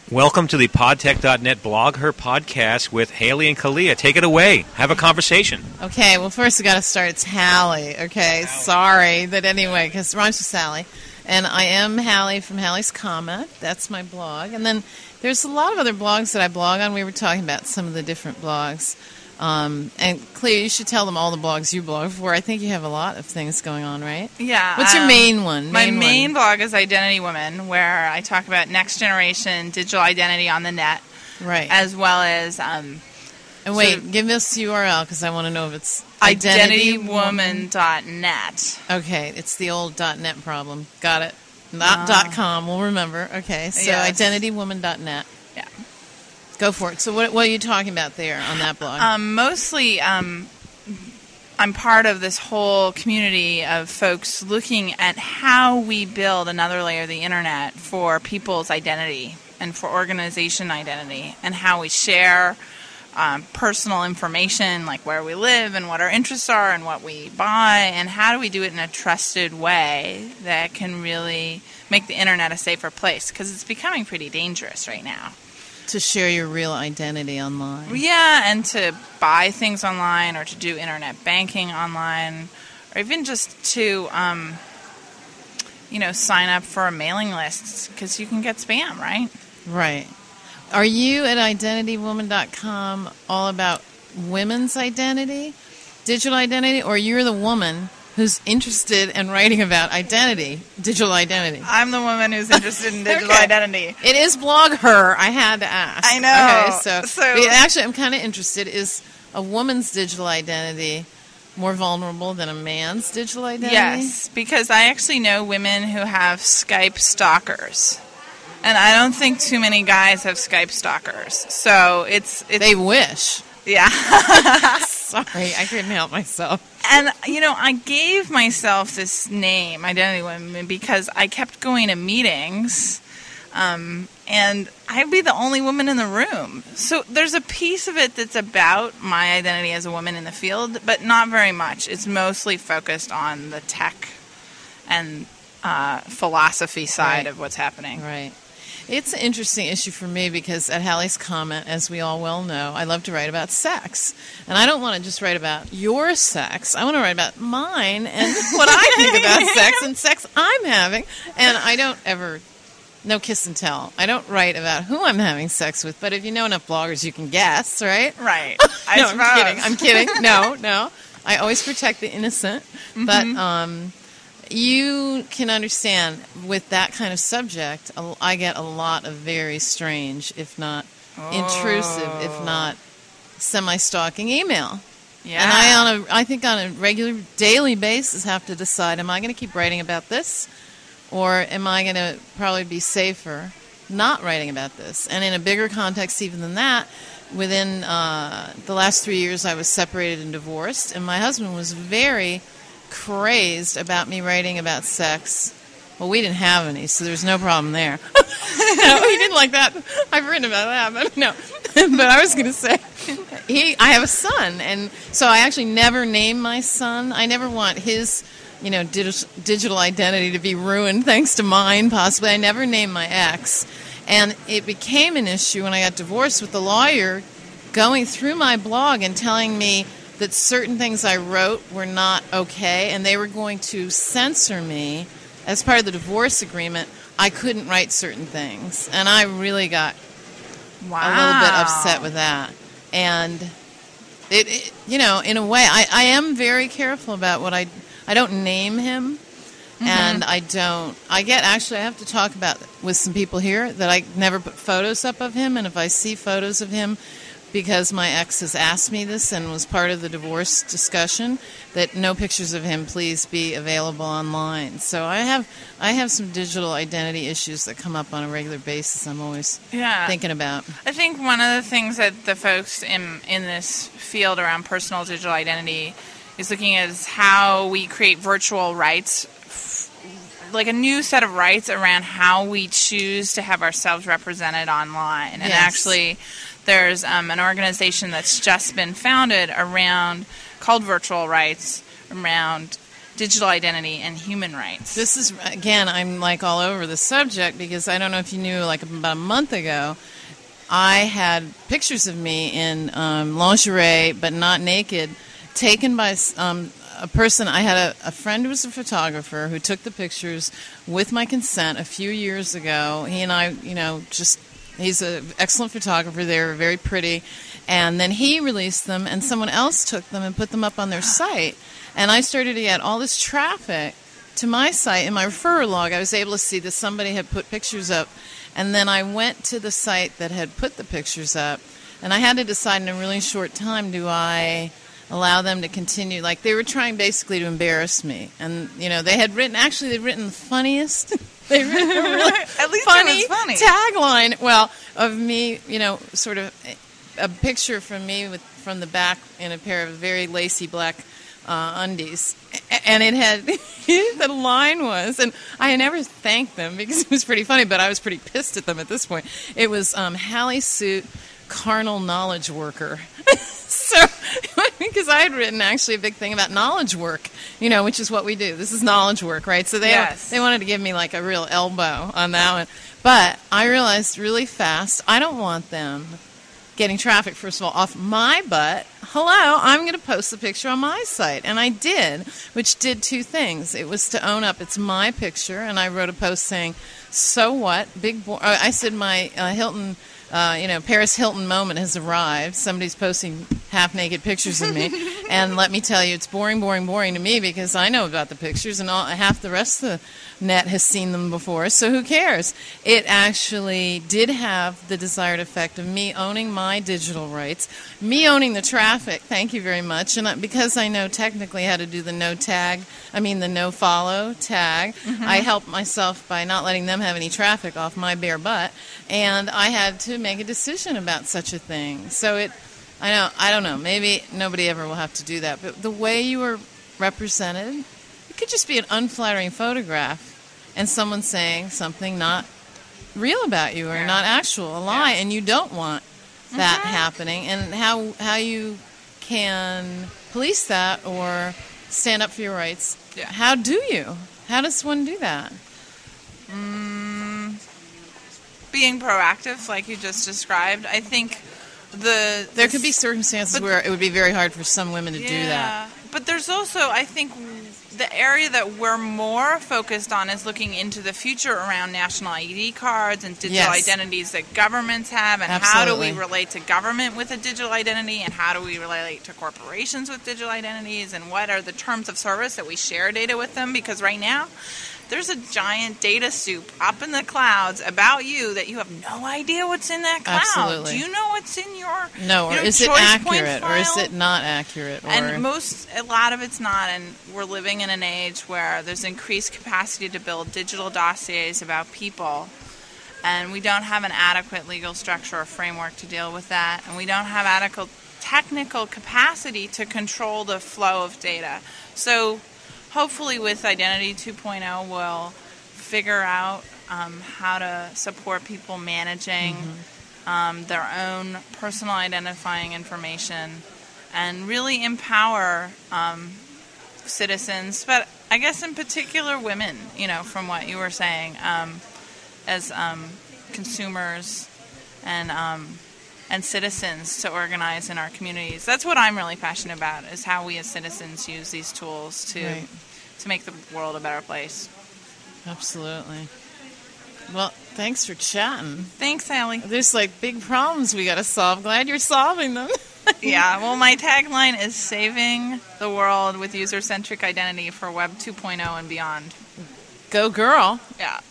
Welcome to the podtech.net blog, her podcast with Haley and Kalia. Take it away. Have a conversation. Okay, well, first we got to start. It's Hallie, okay? Sorry, but anyway, because it rhymes with Sally. And I am Hallie from Hallie's Comment. That's my blog. And then there's a lot of other blogs that I blog on. We were talking about some of the different blogs. And Clea, you should tell them all the blogs you blog for. I think you have a lot of things going on, right? Yeah. What's your main one? My main blog is Identity Woman, where I talk about next generation digital identity on the net. Right. As well as... and wait, give us the URL, because I want to know if it's... IdentityWoman.net. Okay, it's the old .net problem. Got it. Not .com, we'll remember. Okay, so yes. IdentityWoman.net. Yeah. Go for it. So what are you talking about there on that blog? Mostly, I'm part of this whole community of folks looking at how we build another layer of the internet for people's identity and for organization identity, and how we share personal information like where we live and what our interests are and what we buy, and how do we do it in a trusted way that can really make the internet a safer place, because it's becoming pretty dangerous right now. To share your real identity online. Yeah, and to buy things online, or to do internet banking online, or even just to, sign up for a mailing list, because you can get spam, right? Right. Are you at IdentityWoman.com all about women's identity, digital identity, or you're the woman who's interested in writing about identity, digital identity? I'm the woman who's interested in digital identity. It is blog her. I had to ask. I know. Okay, so actually, I'm kind of interested. Is a woman's digital identity more vulnerable than a man's digital identity? Yes, because I actually know women who have Skype stalkers. And I don't think too many guys have Skype stalkers. So it's they wish. Yeah. Sorry, I couldn't help myself. And, I gave myself this name, Identity Woman, because I kept going to meetings, and I'd be the only woman in the room. So there's a piece of it that's about my identity as a woman in the field, but not very much. It's mostly focused on the tech and philosophy side of what's happening. Right. It's an interesting issue for me because at Hallie's Comment, as we all well know, I love to write about sex. And I don't want to just write about your sex. I want to write about mine and what I think about sex and sex I'm having. And I don't ever, no kiss and tell. I don't write about who I'm having sex with. But if you know enough bloggers, you can guess, right? Right. I'm kidding. No. I always protect the innocent. Mm-hmm. But you can understand with that kind of subject, I get a lot of very strange, if not intrusive, if not semi-stalking email. Yeah. And I think on a regular daily basis have to decide, am I going to keep writing about this, or am I going to probably be safer not writing about this? And in a bigger context even than that, within the last 3 years I was separated and divorced, and my husband was very crazed about me writing about sex. Well, we didn't have any, so there's no problem there. No, he didn't like that. I've written about that, but no. But I was going to say, I have a son, and so I actually never name my son. I never want his, digital identity to be ruined thanks to mine, possibly. I never named my ex. And it became an issue when I got divorced with the lawyer going through my blog and telling me that certain things I wrote were not okay, and they were going to censor me. As part of the divorce agreement, I couldn't write certain things, and I really got a little bit upset with that. And it in a way, I am very careful about what I don't name him, and I have to talk about with some people here that I never put photos up of him, and if I see photos of him, because my ex has asked me this and was part of the divorce discussion, that no pictures of him please be available online. So I have some digital identity issues that come up on a regular basis I'm always thinking about. I think one of the things that the folks in this field around personal digital identity is looking at is how we create virtual rights, like a new set of rights around how we choose to have ourselves represented online. And actually, there's an organization that's just been founded called Virtual Rights, around digital identity and human rights. This is, again, I'm like all over the subject because I don't know if you knew, like about a month ago, I had pictures of me in lingerie, but not naked, taken by a person. I had a friend who was a photographer who took the pictures with my consent a few years ago. He and I, he's an excellent photographer. They were very pretty. And then he released them, and someone else took them and put them up on their site. And I started to get all this traffic to my site. In my referral log, I was able to see that somebody had put pictures up. And then I went to the site that had put the pictures up, and I had to decide in a really short time, do I allow them to continue? Like, they were trying basically to embarrass me. And, they'd written the funniest, they written a really At least funny, it was funny tagline, of me, sort of a picture from me from the back in a pair of very lacy black undies, and it had the line was, and I had never thanked them because it was pretty funny, but I was pretty pissed at them at this point. It was Hallie Suit, carnal knowledge worker. So, because I had written actually a big thing about knowledge work, which is what we do. This is knowledge work, right? So they wanted to give me like a real elbow on that one, but I realized really fast I don't want them getting traffic, first of all, off my butt. Hello, I'm going to post the picture on my site. And I did, which did two things. It was to own up it's my picture, and I wrote a post saying, so what? I said my Hilton, Paris Hilton moment has arrived. Somebody's posting half-naked pictures of me. And let me tell you, it's boring to me because I know about the pictures, and half the rest of the net has seen them before, so who cares? It actually did have the desired effect of me owning my digital rights, me owning the traffic, thank you very much, and because I know technically how to do the no follow tag, I helped myself by not letting them have any traffic off my bare butt, and I had to make a decision about such a thing. So I don't know, maybe nobody ever will have to do that, but the way you were represented, it could just be an unflattering photograph and someone saying something not real about you or not actual, a lie, and you don't want that happening. And how you can police that or stand up for your rights. Yeah. How does one do that? Being proactive, like you just described. I think there could be circumstances where it would be very hard for some women to do that. But there's also, I think, the area that we're more focused on is looking into the future around national ID cards and digital identities that governments have, and how do we relate to government with a digital identity, and how do we relate to corporations with digital identities, and what are the terms of service that we share data with them? Because right now, there's a giant data soup up in the clouds about you that you have no idea what's in that cloud. Absolutely. Do you know what's in your or is it accurate or is it not accurate? And a lot of it's not, and we're living in an age where there's increased capacity to build digital dossiers about people, and we don't have an adequate legal structure or framework to deal with that, and we don't have adequate technical capacity to control the flow of data. So hopefully with Identity 2.0, we'll figure out how to support people managing their own personal identifying information and really empower citizens, but I guess in particular women, from what you were saying, as consumers and citizens to organize in our communities. That's what I'm really passionate about, is how we as citizens use these tools to make the world a better place. Absolutely. Well, thanks for chatting. Thanks, Hallie. There's big problems we got to solve. Glad you're solving them. Yeah, well, my tagline is saving the world with user-centric identity for Web 2.0 and beyond. Go girl. Yeah.